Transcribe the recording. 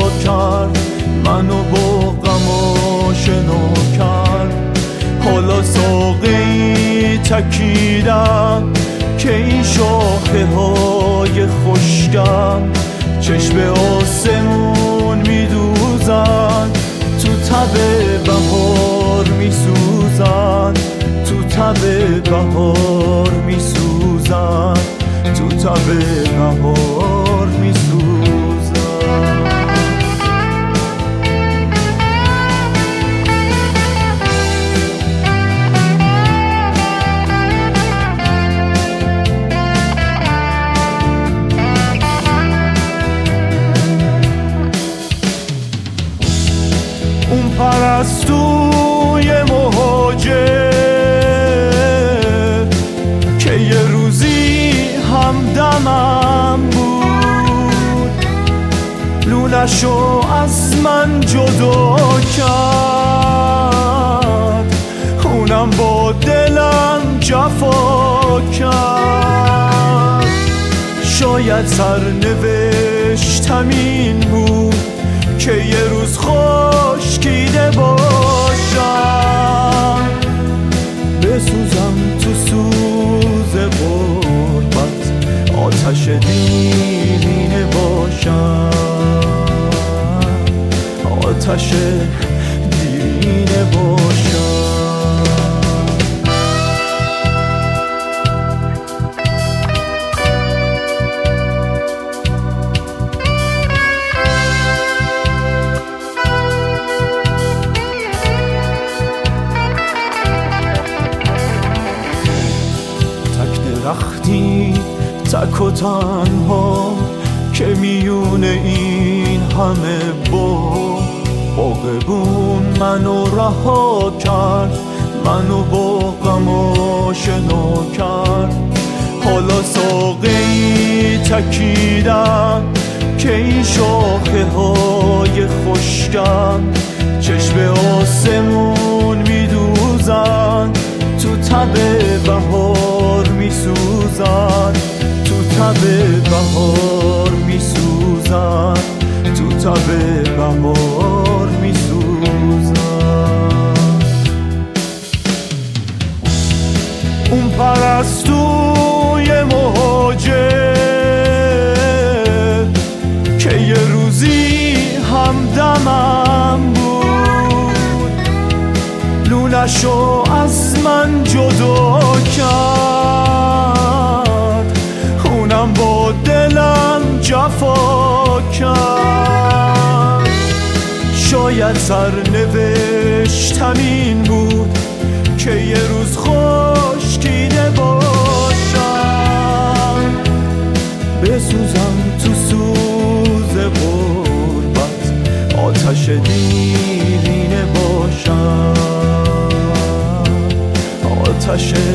کرد، منو با غم آشنا کرد. حالا ساقه‌ای تکیدم که این شاخه های خشکم چشم آسمون میدوزن، تو تب بهار میسوزن، تو تب بهار میسوزن، تو تب بهار میسوزن. اون پرستوی مهاجر که یه روزی همدمم بود، لوله‌شو از من جدا کرد، اونم با دلم جفا کرد. شاید سرنوشتم این بود که یه روز خشکیده باشم، بسوزم تو سوز غربت، آتش دیرینه باشم، آتش دیرینه باشم. درختی تک و تنها که میونه این همه باغبون منو رها کرد، منو با غم آشنا کرد. حالا ساقه‌ای تکیدم که این شاخه های خشکم چشم آسمون میدوزن، تو تب بهار میسوزن، تو تب بهار میسوزن، تو تب بهار میسوزن. اون پرستوی مهاجر که یه روزی همدمم بود، لوله‌شو از من جدا کرد، اونم با دلم جفا کرد. شاید سرنوشتم این بود که یه روز خشکیده باشم، بسوزم تو سوز غربت، آتش دیرینه باشم، آتش